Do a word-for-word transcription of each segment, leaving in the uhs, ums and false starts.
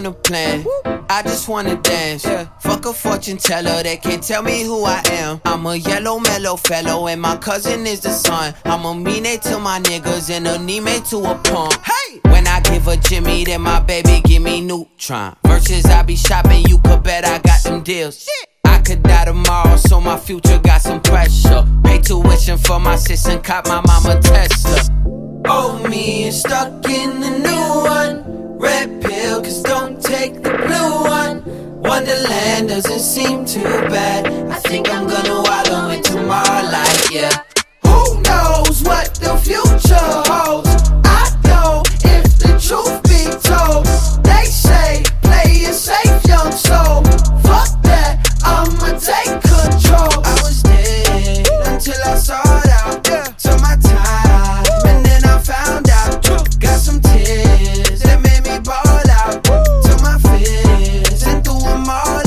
wanna plan, I just wanna dance. Fuck a fortune teller, they can't tell me who I am. I'm a yellow mellow fellow and my cousin is the sun. I'm a mean it to my niggas and a anime to a punk. Hey! When I give a Jimmy, then my baby give me Neutron. Versus I be shopping, you could bet I got them deals. Shit. I could die tomorrow, so my future got some pressure. Pay tuition for my sis and cop my mama Tesla. Oh, me is stuck in the new one. Red pill, cause don't take the blue one. Wonderland doesn't seem too bad. I think I'm gonna wallow in tomorrow light, yeah. Who knows what the future holds? I know if the truth be told. They say, play it safe, young soul. Fuck that, I'ma take control. I was dead until I saw it out. Took my time, and then I found out. Got some tears that made me ball out. Took my fears and threw them all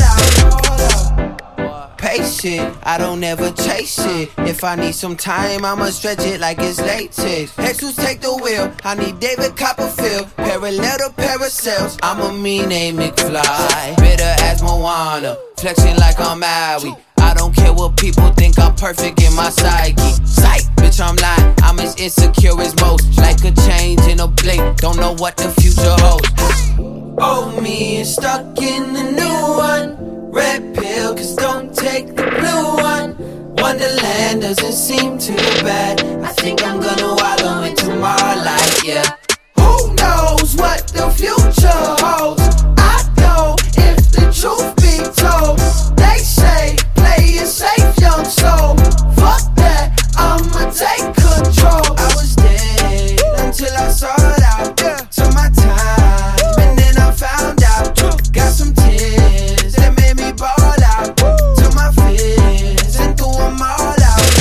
out. Patient, I don't ever chase it. If I need some time, I'ma stretch it like it's latex. Jesus take the wheel, I need David Copperfield. Parallel to Paracels, I'm a mean name McFly. Bitter as Moana, flexing like I'm Maui. I don't care what people think, I'm perfect in my psyche. Psych, bitch, I'm lying, I'm as insecure as most. Like a change in a blink, don't know what the future holds. Oh, me is stuck in the new one. Red pill, cause don't take the blue one. Wonderland doesn't seem too bad. I think I'm gonna wallow in tomorrow light, yeah. Who knows what the future holds? I know if the truth be told. They say, play it safe, young soul. Fuck that, I'ma take control. I was dead until I saw it out. Took my time, and then I found out. Got some tears that made me ball out. Took my fears and threw them all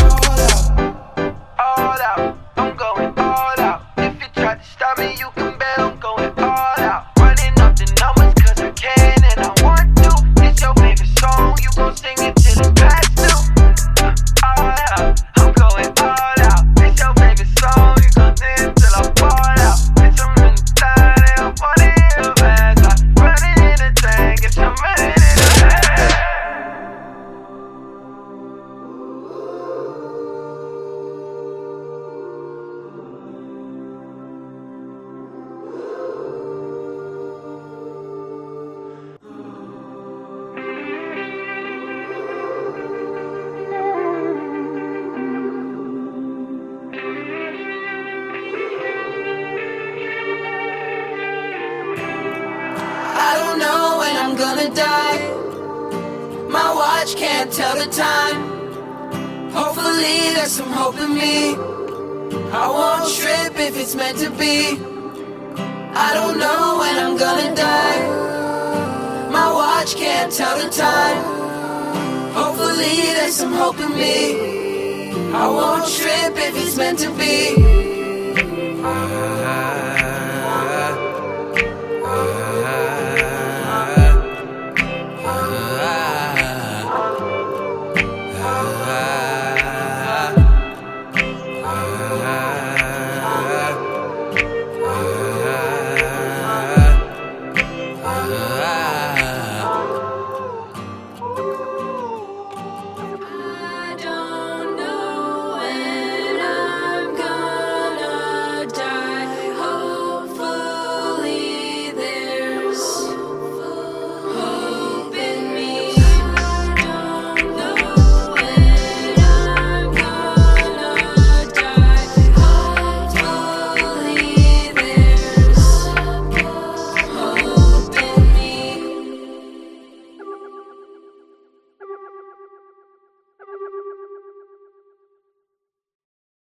out. All out, I'm going all out. If you try to stop me, you can bet I'm going all out. Running up the numbers cause I can and I want to. It's your favorite song, you gon' sing it till it's past due. All out, I'm going all out. It's your favorite song, you gon' sing it till I fall out. Bitch, I'm in the thigh, and I'm funny in the bag. I'm running in the tank, it's I'm running in the bag. I don't know when I'm gonna die. My watch can't tell the time. Hopefully there's some hope in me. I won't trip if it's meant to be. I don't know when I'm gonna die. My watch can't tell the time. Hopefully there's some hope in me. I won't trip if it's meant to be.